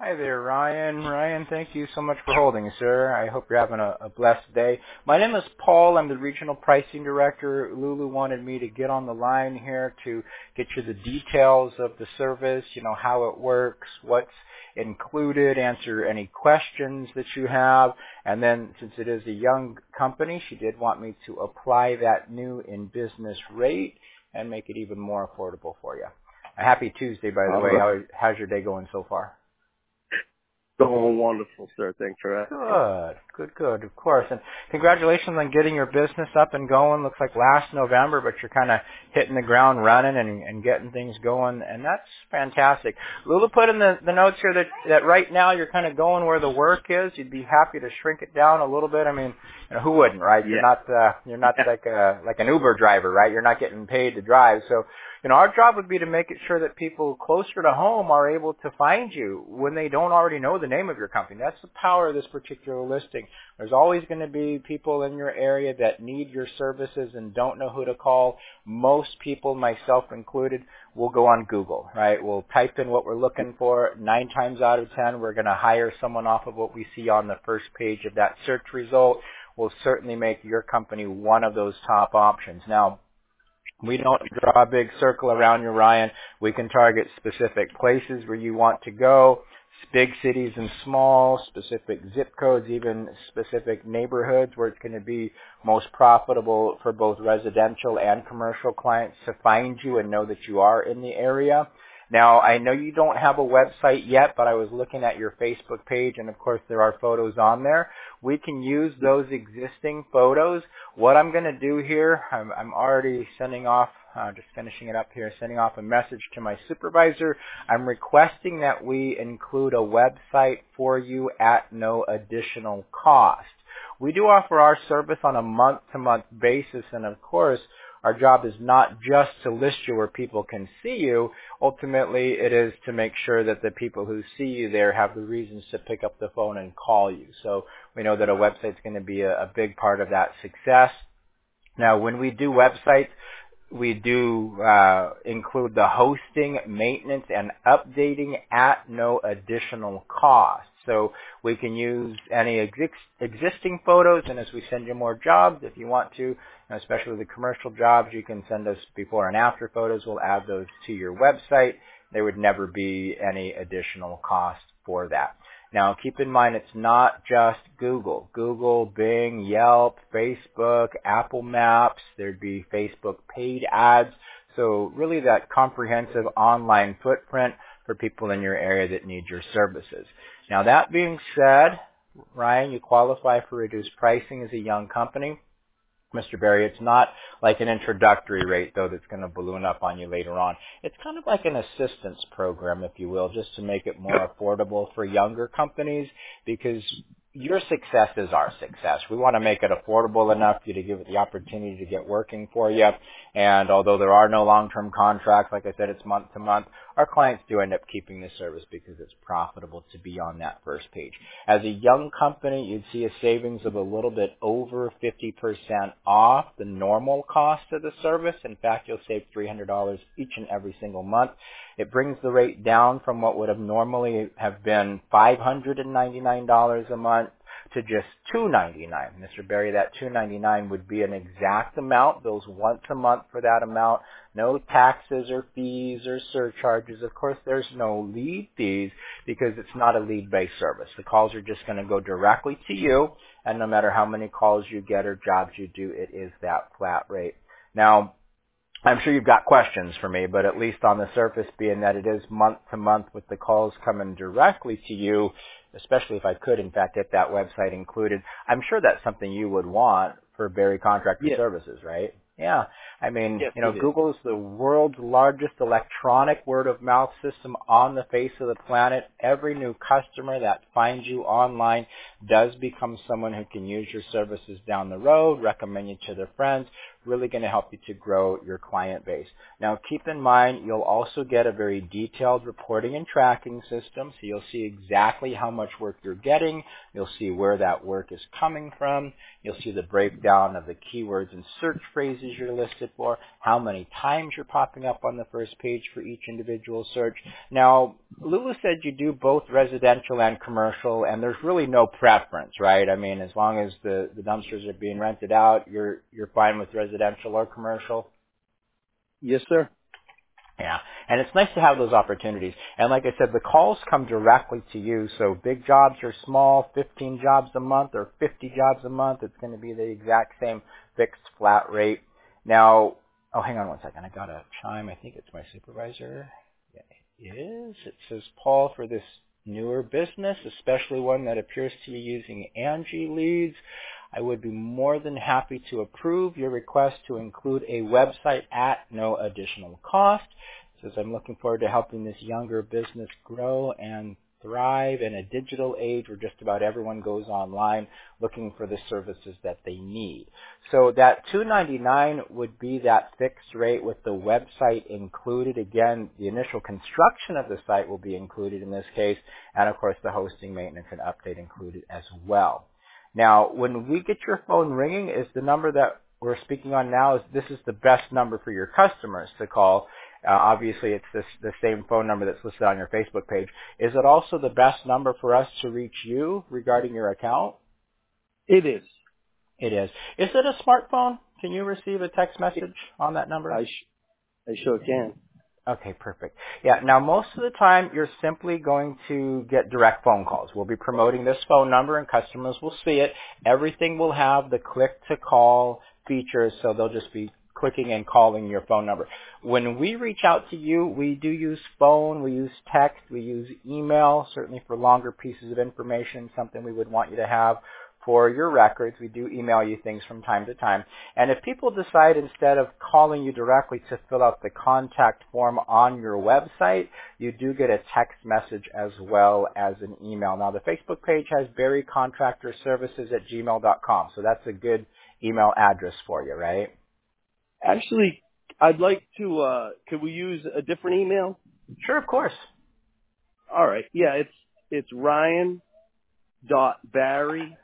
Hi there, Ryan. Ryan, thank you so much for holding, sir. I hope you're having a blessed day. My name is Paul. I'm the Regional Pricing Director. Lulu wanted me to get on the line here to get you the details of the service, how it works, what's included, answer any questions that you have. And then since it is a young company, she did want me to apply that new in-business rate and make it even more affordable for you. A happy Tuesday, by the way. How's your day going so far? Going wonderful, sir. Thanks for asking. Good, of course. And congratulations on getting your business up and going. Looks like last November, but you're kind of hitting the ground running and getting things going, and that's fantastic. Lulu put in the notes here that right now you're kind of going where the work is. You'd be happy to shrink it down a little bit. I mean, who wouldn't, right? Yeah. You're not like an Uber driver, right? You're not getting paid to drive, so. Our job would be to make it sure that people closer to home are able to find you when they don't already know the name of your company. That's the power of this particular listing. There's always going to be people in your area that need your services and don't know who to call. Most people, myself included, will go on Google, right? We'll type in what we're looking for. 9 times out of 10, we're going to hire someone off of what we see on the first page of that search result. We'll certainly make your company one of those top options. Now, we don't draw a big circle around you, Ryan. We can target specific places where you want to go, big cities and small, specific zip codes, even specific neighborhoods where it's going to be most profitable for both residential and commercial clients to find you and know that you are in the area. Now, I know you don't have a website yet, but I was looking at your Facebook page, and of course there are photos on there. We can use those existing photos. What I'm going to do here, I'm already sending off, just finishing it up here, sending off a message to my supervisor. I'm requesting that we include a website for you at no additional cost. We do offer our service on a month-to-month basis, and of course, our job is not just to list you where people can see you. Ultimately, it is to make sure that the people who see you there have the reasons to pick up the phone and call you. So we know that a website is going to be a big part of that success. Now, when we do websites, we do include the hosting, maintenance, and updating at no additional cost. So we can use any existing photos, and as we send you more jobs, if you want to, especially the commercial jobs, you can send us before and after photos. We'll add those to your website. There would never be any additional cost for that. Now, keep in mind, it's not just Google. Google, Bing, Yelp, Facebook, Apple Maps. There'd be Facebook paid ads. So really that comprehensive online footprint for people in your area that need your services. Now, that being said, Ryan, you qualify for reduced pricing as a young company. Mr. Berry, it's not like an introductory rate, though, that's going to balloon up on you later on. It's kind of like an assistance program, if you will, just to make it more affordable for younger companies, because your success is our success. We want to make it affordable enough for you to give it the opportunity to get working for you. And although there are no long-term contracts, like I said, it's month to month, our clients do end up keeping the service because it's profitable to be on that first page. As a young company, you'd see a savings of a little bit over 50% off the normal cost of the service. In fact, you'll save $300 each and every single month. It brings the rate down from what would have normally have been $599 a month to just $299. Mr. Berry, that $299 would be an exact amount, bills once a month for that amount, no taxes or fees or surcharges. Of course, there's no lead fees because it's not a lead-based service. The calls are just going to go directly to you, and no matter how many calls you get or jobs you do, it is that flat rate. Now, I'm sure you've got questions for me, but at least on the surface, being that it is month to month with the calls coming directly to you, especially if I could, in fact, get that website included, I'm sure that's something you would want for Berry Contractor Services, right? Yeah. I mean, yes, Google is the world's largest electronic word-of-mouth system on the face of the planet. Every new customer that finds you online does become someone who can use your services down the road, recommend you to their friends. really going to help you to grow your client base. Now, keep in mind, you'll also get a very detailed reporting and tracking system, so you'll see exactly how much work you're getting. You'll see where that work is coming from. You'll see the breakdown of the keywords and search phrases you're listed for, how many times you're popping up on the first page for each individual search. Now, Lulu said you do both residential and commercial, and there's really no preference, right? I mean, as long as the dumpsters are being rented out, you're fine with residential or commercial? Yes, sir. Yeah, and it's nice to have those opportunities. And like I said, the calls come directly to you, so big jobs or small, 15 jobs a month or 50 jobs a month, it's going to be the exact same fixed flat rate. Now, oh, hang on one second. I got a chime. I think it's my supervisor. Yeah, it is. It says, Paul, for this newer business, especially one that appears to be using Angie Leads, I would be more than happy to approve your request to include a website at no additional cost. It says, I'm looking forward to helping this younger business grow and thrive in a digital age where just about everyone goes online looking for the services that they need. So that $299 would be that fixed rate with the website included. Again, the initial construction of the site will be included in this case, and of course the hosting, maintenance, and update included as well. Now, when we get your phone ringing, is the number that we're speaking on now, this is the best number for your customers to call. Obviously, it's the same phone number that's listed on your Facebook page. Is it also the best number for us to reach you regarding your account? It is. It is. Is it a smartphone? Can you receive a text message on that number? I sure can. Okay, perfect. Yeah, now most of the time you're simply going to get direct phone calls. We'll be promoting this phone number and customers will see it. Everything will have the click to call features, so they'll just be clicking and calling your phone number. When we reach out to you, we do use phone, we use text, we use email, certainly for longer pieces of information, something we would want you to have for your records. We do email you things from time to time. And if people decide instead of calling you directly to fill out the contact form on your website, you do get a text message as well as an email. Now, the Facebook page has berrycontractorservices@gmail.com, so that's a good email address for you, right? Actually, I'd like to, could we use a different email? Sure, of course. All right. Yeah, it's Ryan.Barry,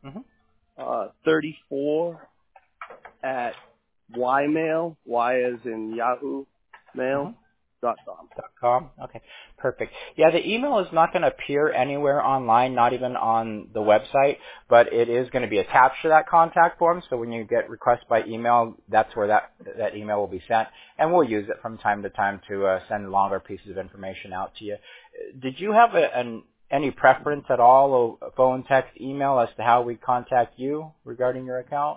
34 at ymail, y as in Yahoo mail, .com. Okay, perfect. Yeah, the email is not going to appear anywhere online, not even on the website, but it is going to be attached to that contact form. So when you get requests by email, that's where that email will be sent, and we'll use it from time to time to send longer pieces of information out to you. Did you have any preference at all, of phone, text, email, as to how we contact you regarding your account?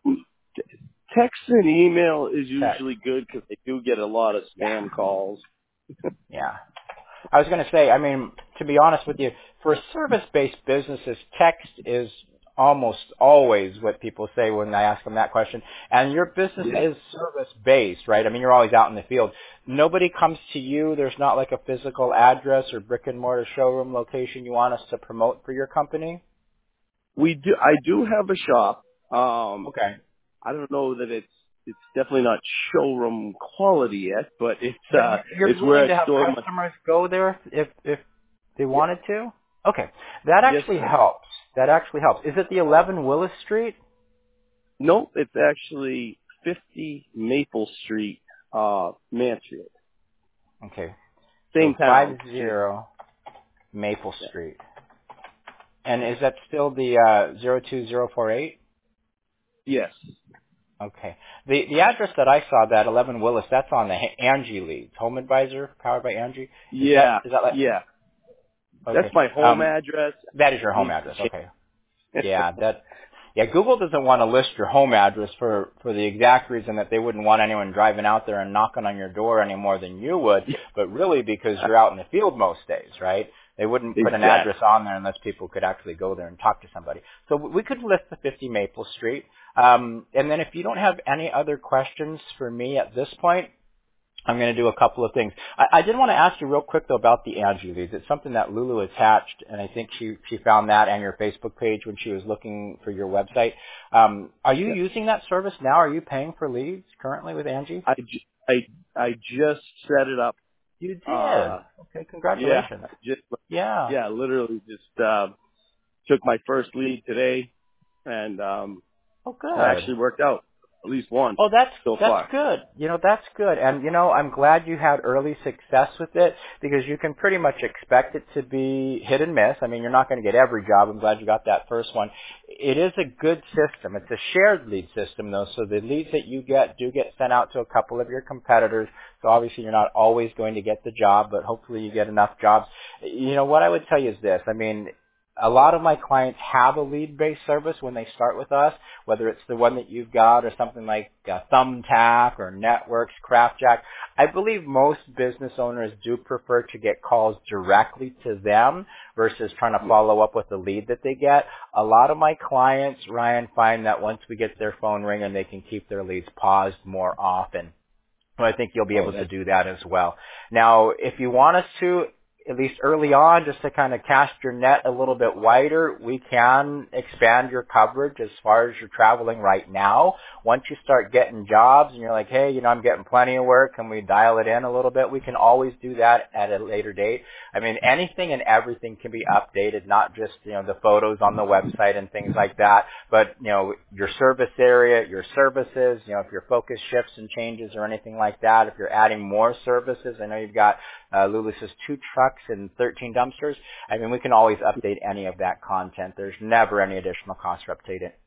Text and email is usually good because they do get a lot of spam calls. Yeah. I was going to say, I mean, to be honest with you, for service-based businesses, text is almost always what people say when I ask them that question. And your business is service-based, right? I mean, you're always out in the field. Nobody comes to you. There's not like a physical address or brick-and-mortar showroom location you want us to promote for your company? We do. I do have a shop. Okay. I don't know that it's definitely not showroom quality yet, but it's you're it's willing where to I have store customers go there if they wanted to? Okay. That actually helps. That actually helps. Is it the 11 Willis Street? Nope, it's actually 50 Maple Street, Mansfield. Okay. Same so town. 50 Maple Street. And is that still the 02048? Yes. Okay. The address that I saw, that 11 Willis, that's on the Angie Leads, Home Advisor, powered by Angie? Is that like, yeah. Okay. That's my home address. That is your home address, okay. Yeah, Google doesn't want to list your home address for the exact reason that they wouldn't want anyone driving out there and knocking on your door any more than you would, but really because you're out in the field most days, right? They wouldn't put an address on there unless people could actually go there and talk to somebody. So we could list the 50 Maple Street. And then if you don't have any other questions for me at this point, I'm going to do a couple of things. I did want to ask you real quick, though, about the Angie leads. It's something that Lulu attached, and I think she found that on your Facebook page when she was looking for your website. Are you using that service now? Are you paying for leads currently with Angie? I just set it up. You did? Okay, congratulations. Yeah, literally just took my first lead today, and good. it actually worked out. At least one. Oh, that's far. good. That's good. And, I'm glad you had early success with it because you can pretty much expect it to be hit and miss. I mean, you're not going to get every job. I'm glad you got that first one. It is a good system. It's a shared lead system, though, so the leads that you do get sent out to a couple of your competitors. So obviously you're not always going to get the job, but hopefully you get enough jobs. What I would tell you is this. I mean, a lot of my clients have a lead-based service when they start with us, whether it's the one that you've got or something like Thumbtack or Networks, CraftJack. I believe most business owners do prefer to get calls directly to them versus trying to follow up with the lead that they get. A lot of my clients, Ryan, find that once we get their phone ringing, they can keep their leads paused more often. So I think you'll be able to do that as well. Now, if you want us to, at least early on, just to kind of cast your net a little bit wider, we can expand your coverage as far as you're traveling right now. Once you start getting jobs and you're like, hey, I'm getting plenty of work, can we dial it in a little bit? We can always do that at a later date. I mean, anything and everything can be updated, not just, the photos on the website and things like that, but, your service area, your services, if your focus shifts and changes or anything like that, if you're adding more services. I know you've got, Lulu says 2 trucks and 13 dumpsters. I mean, we can always update any of that content. There's never any additional cost for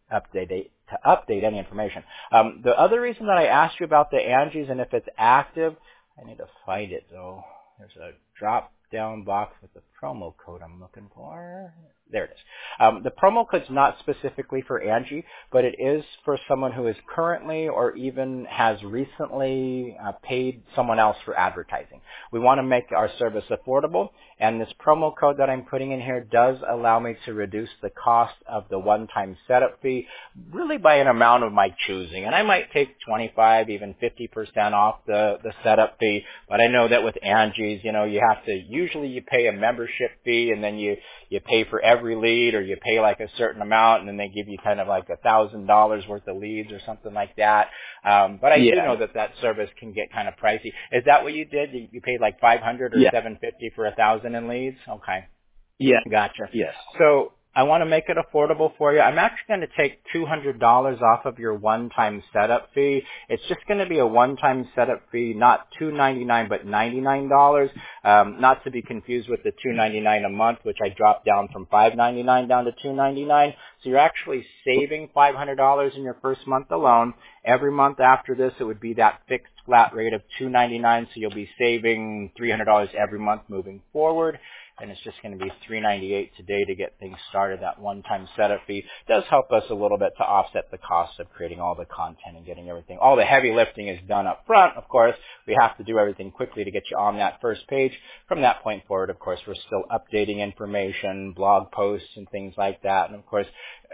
update any information. The other reason that I asked you about the Angies and if it's active, I need to find it though. There's a drop down box with the promo code I'm looking for. There it is. The promo code's not specifically for Angie, but it is for someone who is currently or even has recently paid someone else for advertising. We want to make our service affordable, and this promo code that I'm putting in here does allow me to reduce the cost of the one-time setup fee really by an amount of my choosing. And I might take 25, even 50% off the setup fee, but I know that with Angie's, you have to, usually you pay a membership fee and then you pay for every lead, or you pay like a certain amount and then they give you kind of like $1,000 worth of leads or something like that. But I do know that service can get kind of pricey. Is that what you did? You paid like $500 or $750 for 1,000 in leads? Okay. Yeah. Gotcha. Yes. So I want to make it affordable for you. I'm actually going to take $200 off of your one-time setup fee. It's just going to be a one-time setup fee, not $299 but $99. Not to be confused with the $299 a month, which I dropped down from $599 down to $299. So you're actually saving $500 in your first month alone. Every month after this, it would be that fixed flat rate of $299. So you'll be saving $300 every month moving forward. And it's just going to be $398 today to get things started. That one-time setup fee does help us a little bit to offset the cost of creating all the content and getting everything. All the heavy lifting is done up front, of course. We have to do everything quickly to get you on that first page. From that point forward, of course, we're still updating information, blog posts, and things like that. And, of course,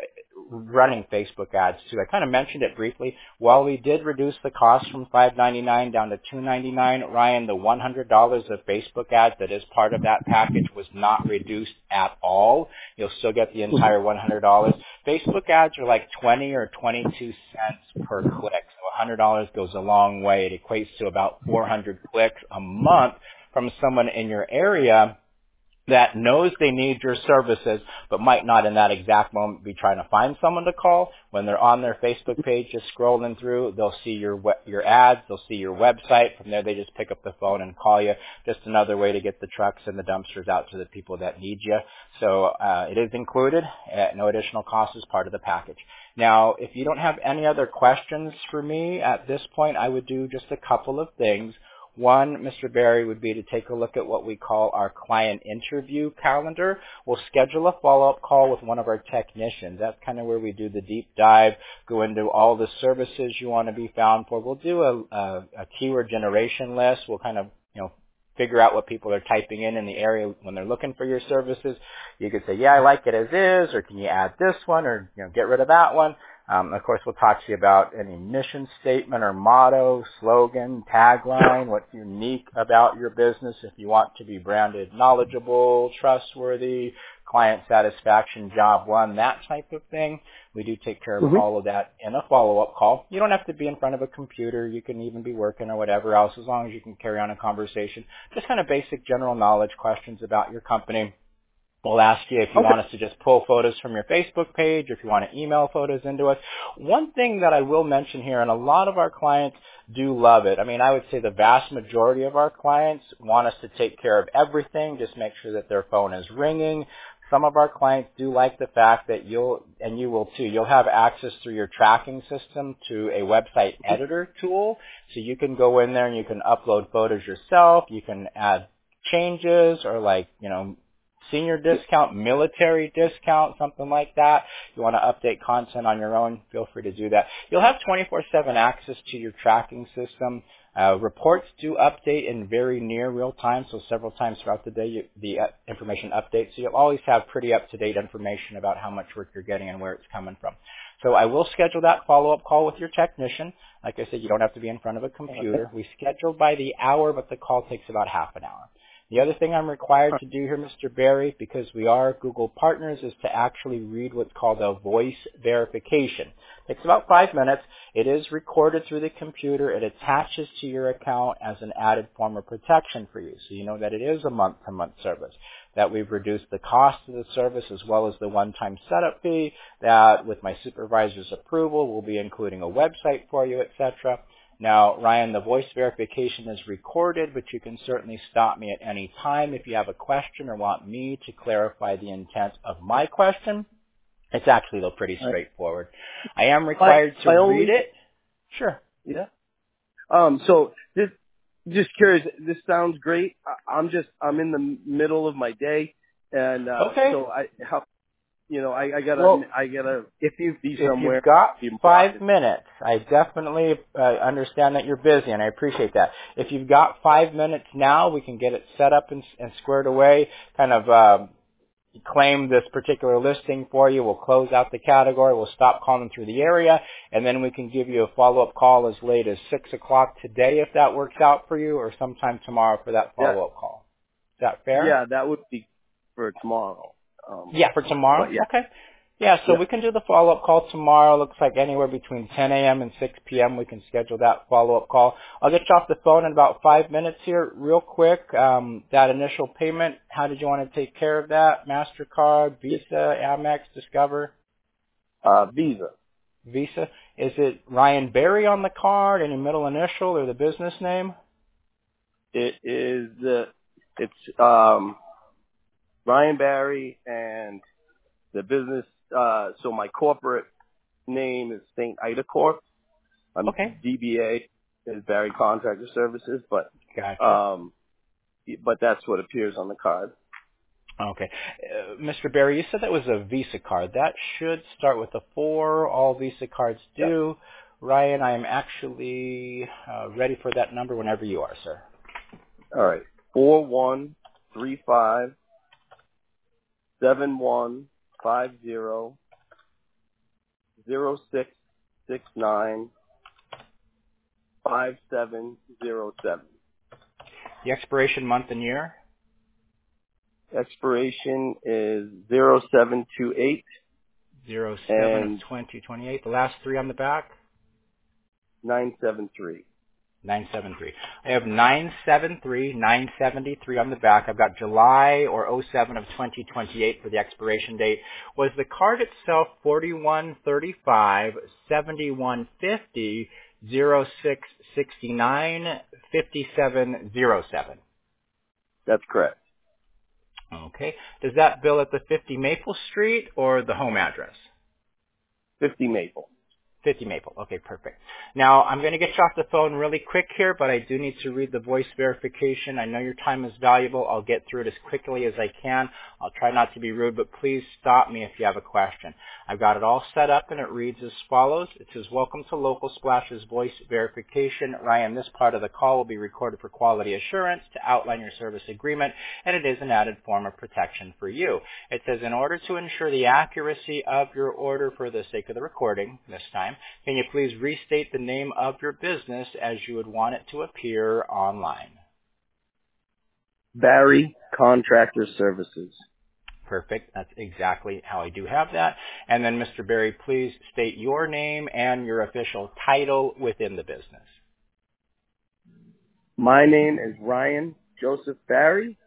running Facebook ads too. I kind of mentioned it briefly. While we did reduce the cost from $599 down to $299, Ryan, the $100 of Facebook ads that is part of that package was not reduced at all. You'll still get the entire $100. Facebook ads are like 20 or 22 cents per click. So $100 goes a long way. It equates to about 400 clicks a month from someone in your area that knows they need your services, but might not in that exact moment be trying to find someone to call. When they're on their Facebook page just scrolling through, they'll see your ads, they'll see your website. From there, they just pick up the phone and call you. Just another way to get the trucks and the dumpsters out to the people that need you. So it is included at no additional cost as part of the package. Now, if you don't have any other questions for me at this point, I would do just a couple of things. One, Mr. Barry, would be to take a look at what we call our client interview calendar. We'll schedule a follow-up call with one of our technicians. That's kind of where we do the deep dive, go into all the services you want to be found for. We'll do a keyword generation list. We'll kind of, figure out what people are typing in the area when they're looking for your services. You could say, yeah, I like it as is, or can you add this one, or, get rid of that one. Of course, we'll talk to you about any mission statement or motto, slogan, tagline, what's unique about your business if you want to be branded knowledgeable, trustworthy, client satisfaction, job one, that type of thing. We do take care of all of that in a follow-up call. You don't have to be in front of a computer. You can even be working or whatever else as long as you can carry on a conversation. Just kind of basic general knowledge questions about your company. We'll ask you if you want us to just pull photos from your Facebook page, or if you want to email photos into us. One thing that I will mention here, and a lot of our clients do love it. I mean, I would say the vast majority of our clients want us to take care of everything, just make sure that their phone is ringing. Some of our clients do like the fact that you will too, you'll have access through your tracking system to a website editor tool. So you can go in there and you can upload photos yourself. You can add changes or senior discount, military discount, something like that. You want to update content on your own, feel free to do that. You'll have 24/7 access to your tracking system. Reports do update in very near real time, so several times throughout the day the information updates. So you'll always have pretty up-to-date information about how much work you're getting and where it's coming from. So I will schedule that follow-up call with your technician. Like I said, you don't have to be in front of a computer. We schedule by the hour, but the call takes about half an hour. The other thing I'm required to do here, Mr. Barry, because we are Google partners, is to actually read what's called a voice verification. It takes about 5 minutes. It is recorded through the computer. It attaches to your account as an added form of protection for you. So you know that it is a month-to-month service, that we've reduced the cost of the service as well as the one-time setup fee, that with my supervisor's approval, we'll be including a website for you, etc. Now, Ryan, the voice verification is recorded, but you can certainly stop me at any time if you have a question or want me to clarify the intent of my question. It's actually, though, pretty straightforward. I am required to read it. Sure. Yeah. So just curious, this sounds great. I'm in the middle of my day, and so I gotta if you've got 5 minutes, I definitely understand that you're busy, and I appreciate that. If you've got 5 minutes now, we can get it set up and squared away, kind of claim this particular listing for you. We'll close out the category. We'll stop calling through the area, and then we can give you a follow-up call as late as 6 o'clock today if that works out for you, or sometime tomorrow for that follow-up call. Is that fair? Yeah, that would be for tomorrow. For tomorrow? Okay. Yeah, so we can do the follow-up call tomorrow. Looks like anywhere between 10 a.m. and 6 p.m. we can schedule that follow-up call. I'll get you off the phone in about 5 minutes here. Real quick, that initial payment, how did you want to take care of that? MasterCard, Visa, Amex, Discover? Visa. Visa. Is it Ryan Barry on the card, any middle initial, or the business name? It's Ryan Barry, and the business, so my corporate name is St. Ida Corp. I'm DBA is Barry Contractor Services, but but that's what appears on the card. Okay. Mr. Barry, you said that was a Visa card. That should start with a 4. All Visa cards do. Yep. Ryan, I am actually ready for that number whenever you are, sir. All right. 4135 7150 0669 5707. The expiration month and year? Expiration is 0728. 07 of 2028. The last 3 on the back? 973. 973. I have 973, 973 on the back. I've got July or 07 of 2028 for the expiration date. Was the card itself 4135 7150 0669 5707? That's correct. Okay. Does that bill at the 50 Maple Street or the home address? 50 Maple. 50 Maple. Okay, perfect. Now, I'm going to get you off the phone really quick here, but I do need to read the voice verification. I know your time is valuable. I'll get through it as quickly as I can. I'll try not to be rude, but please stop me if you have a question. I've got it all set up, and it reads as follows. It says, welcome to Local Splash's voice verification. Ryan, this part of the call will be recorded for quality assurance to outline your service agreement, and it is an added form of protection for you. It says, in order to ensure the accuracy of your order for the sake of the recording this time, can you please restate the name of your business as you would want it to appear online? Barry Contractor Services. Perfect. That's exactly how I do have that. And then, Mr. Barry, please state your name and your official title within the business. My name is Ryan Joseph Barry,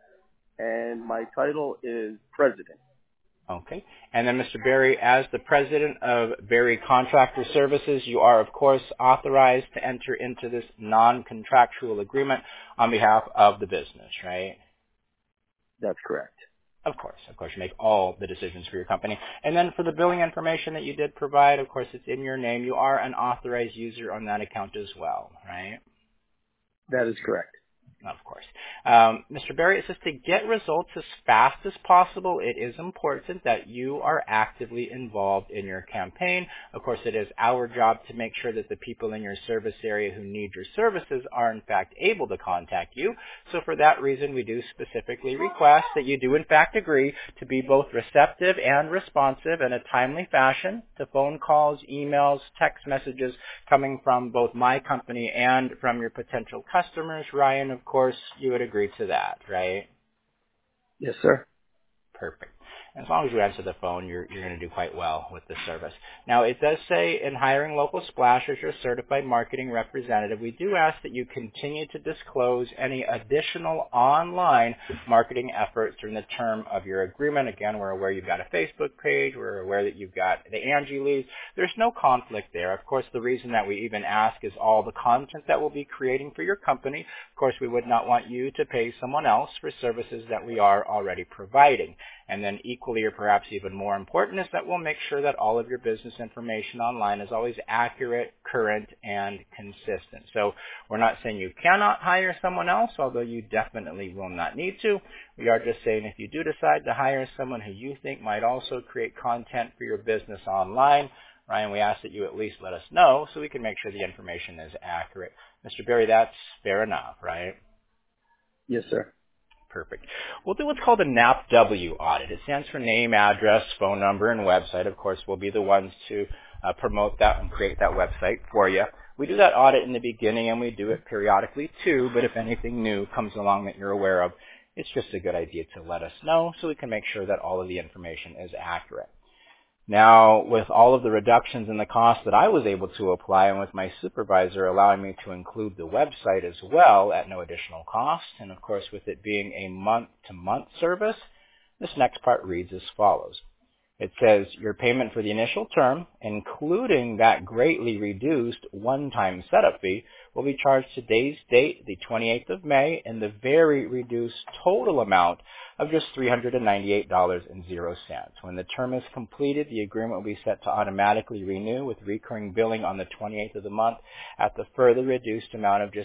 and my title is President. Okay. And then, Mr. Barry, as the president of Barry Contractor Services, you are, of course, authorized to enter into this non-contractual agreement on behalf of the business, right? That's correct. Of course, you make all the decisions for your company. And then for the billing information that you did provide, of course, it's in your name. You are an authorized user on that account as well, right? That is correct. Of course. Mr. Barry, it says to get results as fast as possible, it is important that you are actively involved in your campaign. Of course, it is our job to make sure that the people in your service area who need your services are, in fact, able to contact you. So for that reason, we do specifically request that you do, in fact, agree to be both receptive and responsive in a timely fashion to phone calls, emails, text messages coming from both my company and from your potential customers. Ryan, of course, you would agree to that, right? Yes, sir. Perfect. As long as you answer the phone, you're going to do quite well with this service. Now, it does say in hiring Local Splash as your certified marketing representative, we do ask that you continue to disclose any additional online marketing efforts during the term of your agreement. Again, we're aware you've got a Facebook page. We're aware that you've got the Angie leads. There's no conflict there. Of course, the reason that we even ask is all the content that we'll be creating for your company. Of course, we would not want you to pay someone else for services that we are already providing. And then equally or perhaps even more important is that we'll make sure that all of your business information online is always accurate, current, and consistent. So we're not saying you cannot hire someone else, although you definitely will not need to. We are just saying if you do decide to hire someone who you think might also create content for your business online, Ryan, we ask that you at least let us know so we can make sure the information is accurate. Mr. Barry, that's fair enough, right? Yes, sir. Perfect. We'll do what's called a NAPW audit. It stands for name, address, phone number, and website. Of course, we'll be the ones to promote that and create that website for you. We do that audit in the beginning, and we do it periodically too, but if anything new comes along that you're aware of, it's just a good idea to let us know so we can make sure that all of the information is accurate. Now, with all of the reductions in the cost that I was able to apply and with my supervisor allowing me to include the website as well at no additional cost, and of course with it being a month-to-month service, this next part reads as follows. It says your payment for the initial term, including that greatly reduced one-time setup fee, will be charged today's date, the 28th of May, in the very reduced total amount of just $398.00. When the term is completed, the agreement will be set to automatically renew with recurring billing on the 28th of the month at the further reduced amount of just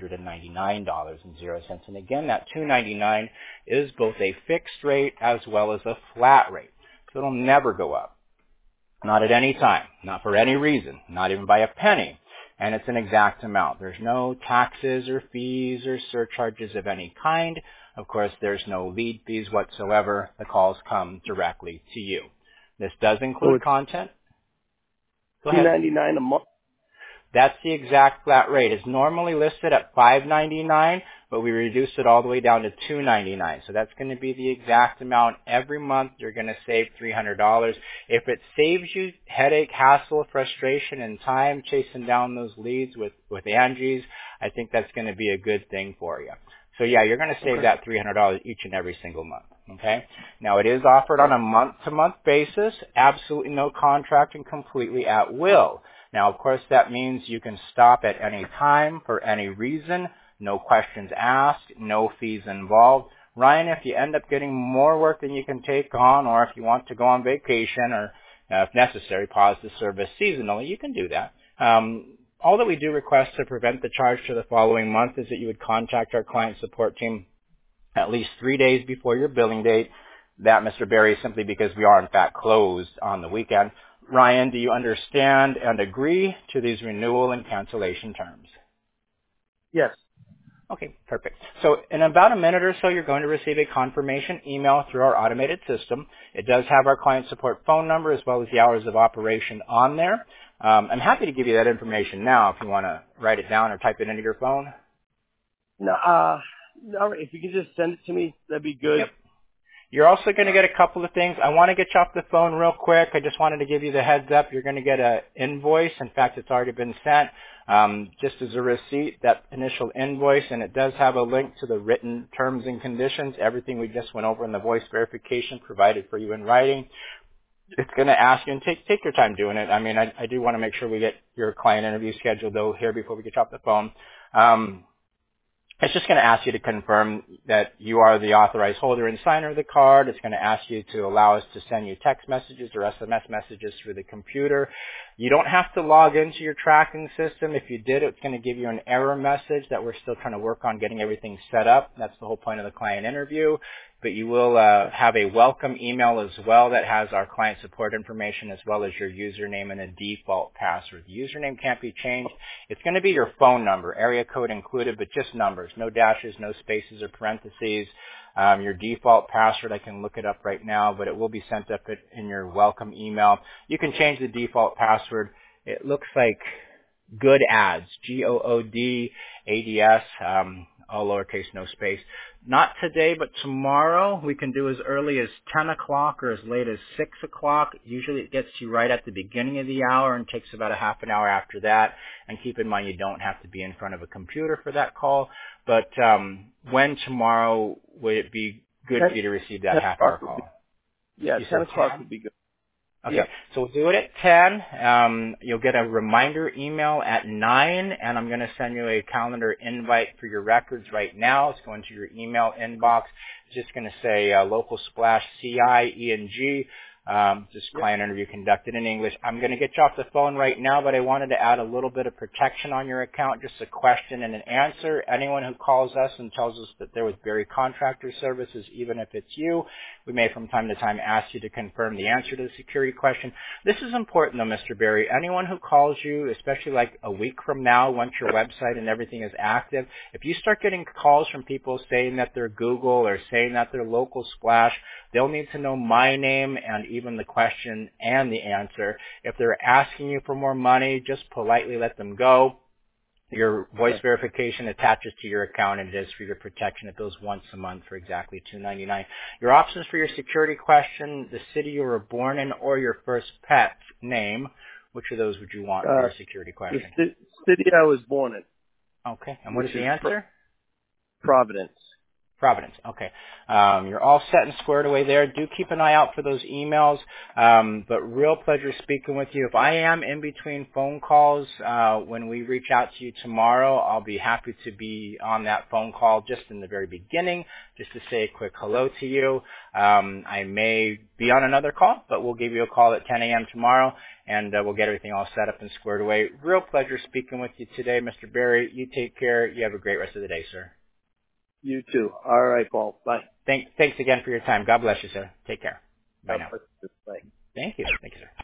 $299.00. And again, that $299 is both a fixed rate as well as a flat rate. So it'll never go up. Not at any time. Not for any reason. Not even by a penny. And it's an exact amount. There's no taxes or fees or surcharges of any kind. Of course, there's no lead fees whatsoever. The calls come directly to you. This does include content. Go ahead. $299 a month. That's the exact flat rate. It's normally listed at $599, but we reduced it all the way down to $299. So that's going to be the exact amount. Every month you're going to save $300. If it saves you headache, hassle, frustration, and time chasing down those leads with Angie's, I think that's going to be a good thing for you. So yeah, you're going to save that $300 each and every single month. Okay? Now it is offered on a month-to-month basis, absolutely no contract and completely at will. Now, of course, that means you can stop at any time for any reason, no questions asked, no fees involved. Ryan, if you end up getting more work than you can take on, or if you want to go on vacation or If necessary, pause the service seasonally. You can do that. All that we do request to prevent the charge for the following month is that you would contact our client support team at least 3 days before your billing date. That, Mr. Berry, simply because we are in fact closed on the weekend. Ryan, do you understand and agree to these renewal and cancellation terms? Yes. Okay, perfect. So in about a minute or so, you're going to receive a confirmation email through our automated system. It does have our client support phone number as well as the hours of operation on there. I'm happy to give you that information now if you want to write it down or type it into your phone. No, if you could just send it to me, that'd be good. Yep. You're also going to get a couple of things. I want to get you off the phone real quick. I just wanted to give you the heads up. You're going to get an invoice. In fact, it's already been sent just as a receipt, that initial invoice, and it does have a link to the written terms and conditions, everything we just went over in the voice verification provided for you in writing. It's going to ask you, and take your time doing it. I mean, I do want to make sure we get your client interview scheduled, though, here before we get you off the phone. It's just going to ask you to confirm that you are the authorized holder and signer of the card. It's going to ask you to allow us to send you text messages or SMS messages through the computer. You don't have to log into your tracking system. If you did, it's going to give you an error message that we're still trying to work on getting everything set up. That's the whole point of the client interview. But you will have a welcome email as well that has our client support information as well as your username and a default password. The username can't be changed. It's going to be your phone number, area code included, but just numbers, no dashes, no spaces or parentheses. Your default password, I can look it up right now, but it will be sent up in your welcome email. You can change the default password. It looks like Good Ads, GOODADS, all lowercase, no space. Not today, but tomorrow. We can do as early as 10 o'clock or as late as 6 o'clock. Usually it gets you right at the beginning of the hour and takes about a half an hour after that. And keep in mind, you don't have to be in front of a computer for that call. But when tomorrow would it be good for you to receive that half-hour call? Yeah, 10 o'clock would be good. Okay, yeah. So we'll do it at 10. You'll get a reminder email at 9, and I'm going to send you a calendar invite for your records right now. It's going to your email inbox. It's just going to say local splash CIENG. Just client interview conducted in English. I'm going to get you off the phone right now, but I wanted to add a little bit of protection on your account, just a question and an answer. Anyone who calls us and tells us that they're with Berry Contractor Services, even if it's you, we may from time to time ask you to confirm the answer to the security question. This is important though, Mr. Berry. Anyone who calls you, especially like a week from now, once your website and everything is active, if you start getting calls from people saying that they're Google or saying that they're local splash, they'll need to know my name and even the question and the answer. If they're asking you for more money, just politely let them go. Your voice verification attaches to your account, and it is for your protection. It bills once a month for exactly $2.99. Your options for your security question: the city you were born in or your first pet's name. Which of those would you want for your security question? The city I was born in. Okay. And what is the answer? Providence. Providence. Okay. You're all set and squared away there. Do keep an eye out for those emails. But real pleasure speaking with you. If I am in between phone calls, when we reach out to you tomorrow, I'll be happy to be on that phone call just in the very beginning, just to say a quick hello to you. I may be on another call, but we'll give you a call at 10 a.m. tomorrow, and we'll get everything all set up and squared away. Real pleasure speaking with you today, Mr. Berry. You take care. You have a great rest of the day, sir. You too. All right, Paul. Bye. Thanks again for your time. God bless you, sir. Take care. Bye now. Bye. Thank you. Thank you, sir.